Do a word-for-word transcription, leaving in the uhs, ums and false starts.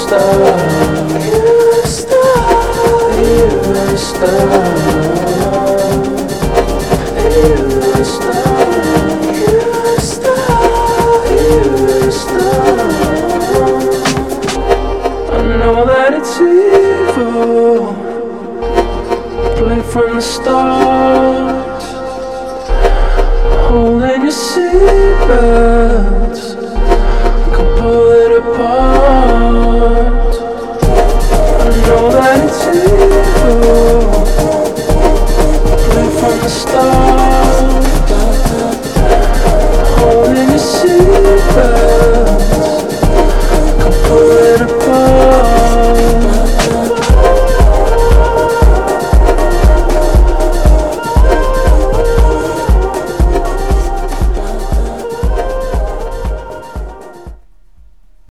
star, you're a star, you're a star, you're a star, you're a star, you're a star. I know that it's evil, play from the start, holding your seatbelts, can pull it apart. I know that it's evil, play from the start, holding your seatbelts.